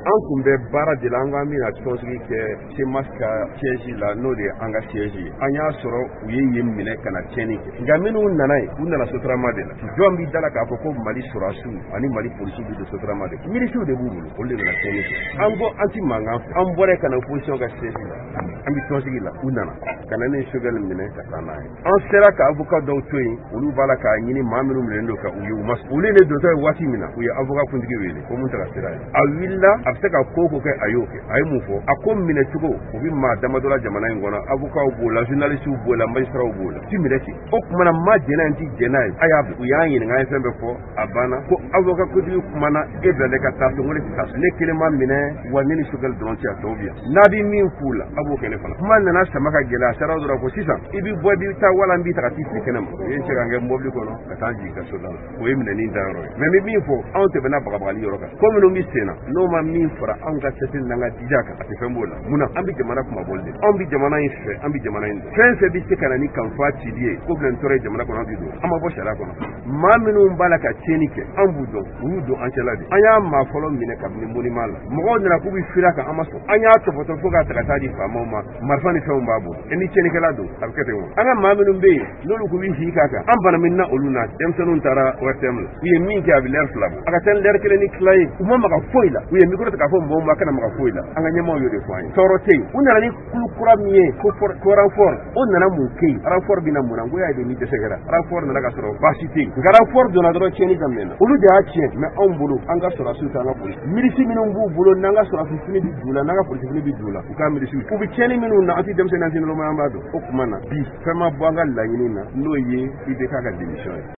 an kun bɛ baara de la an ka min na tɔnsigi kɛ CEMAS ka siège la n'o de ye an ka siège ye an y'a sɔrɔ u ye yen minɛ ka na tiɲɛni kɛ nka minnu nana yen u nana sotarama de la jɔn b'i da la k'a fɔ ko Mali sɔrɔdasiw ani Mali policiers bɛ don sotarama de miliciens de b'u bolo olu de bɛna tiɲɛni kɛ an ko an ti mankan fɛ an bɔra ka na opposition ka siège la an bɛ tɔnsigi la u nana ka na ne Choguel minɛ ka taa n'a ye an sera ka avocat dɔw to yen olu b'a la k'a ɲini maa minnu minɛlen don ka u ye u ma olu ne dontɔ ye waati min na u ye avocat kuntigi wele ko mun taga sira ye a wulila a bɛ se ka ko kɛ a y'o kɛ a ye mun fɔ a ko minɛ cogo u bɛ maa damadɔ la jamana in kɔnɔ avocat b'o la journalistes b'o la magistrats b'o la ti minɛ ten o kumana maa jɛnɛ in ti jɛn'a ye a y'a u y'an ɲininka an ye fɛn bɛɛ fɔ a banna ko avocat kuntigi kumana e bila ne ka taa so ne ta ne kelen ma minɛ wa ne ni Choguel dɔrɔn cɛ a tɔw bi yan n'a bɛ min f'u la a b'o kɛ ne fana kuma nana sama ka gɛlɛya sara dɔrɔn ko sisan i bɛ bɔ i bɛ taa wala n b'i ta ka t'i sigi kɛnɛ ma o ye cɛ ka kɛ mobili kɔnɔ ka taa jigin ka so da la o ye minɛni dayɔrɔ ye mais n bɛ min fɔ anw tɛmɛna bagabagali yɔrɔ kan ko minnu bɛ sen na n'o ma min fara anw ka sɛti n'an ka dija kan a tɛ fɛn b'o la munna an bɛ jamana kumabɔli de anw bɛ jamana in fɛ an bɛ jamana in dɔn fɛn fɛn bɛ se ka na ni kanfa cili ye ko bila ntɔrɔ ye jamana kɔnɔ an bɛ don an ma bɔ sariya kɔnɔ maa minnu b'a la ka tiɲɛni kɛ an b'u dɔn u y'u don an cɛla de an y'a maa fɔlɔ minɛ kabini monument la mɔgɔw nana k'u bɛ fira kan an ma sɔn an y'a tɔpɔtɔ fo k'a ta ka taa di faamaw ma marifa ni fɛnw b'a bolo e ni tiɲɛnikɛla don a bɛ kɛ ten wa an ka maa minnu bɛ yen n'olu k'u bɛ hi k'a kan an bana min na olu na denmisɛnninw taara ORTM la u ye min kɛ a bɛ lɛri fila bɔ a ka ca ni lɛri kelen ni tila ye u ma maga foyi la u ye micro ta k'a fɔ mɔgɔw ma kana maga foyi la an ka ɲɛmaaw y'o de fɔ an ye tɔɔrɔ tɛ yen u nana ni kulu kura min ye ko renfort o nana mun kɛ yen renfort bɛ na mun na n ko y'a de ni dɛsɛ kɛra renfort nana ka sɔrɔ baasi tɛ yen nka renfort donna dɔrɔn tiɲɛni daminɛna olu de y'a tiɲɛ mais anw bolo an ka sɔrɔdasiw t'an ka polisi milisi minnu b'u bolo n'an ka sɔrɔdasi fini bɛ d'u la n'an ka polisi fini bɛ d'u la u ka milisiw u bɛ tiɲɛni minnu na an tɛ denmisɛnnin an tɛ nɔrɔmaya an b'a dɔn o tuma na bi fɛn ma bɔ an ka laɲini na n'o ye IBK ka démission ye